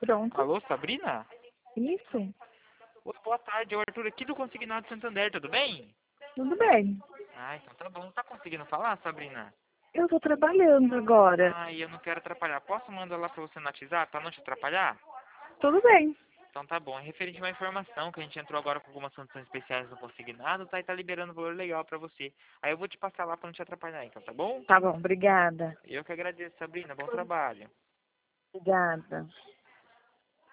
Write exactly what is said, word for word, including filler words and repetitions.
Pronto. Alô, Sabrina? Isso. Oi, boa tarde, é o Arthur aqui do Consignado Santander, tudo bem? Tudo bem. Ah, então tá bom. Tá conseguindo falar, Sabrina? Eu tô trabalhando agora. Ah, e eu não quero atrapalhar. Posso mandar lá pra você no WhatsApp pra não te atrapalhar? Tudo bem. Então tá bom. É referente a uma informação que a gente entrou agora com algumas condições especiais no Consignado, tá? E tá liberando um valor legal pra você. Aí eu vou te passar lá pra não te atrapalhar, então, tá bom? Tá bom, obrigada. Eu que agradeço, Sabrina. Bom trabalho. Obrigada.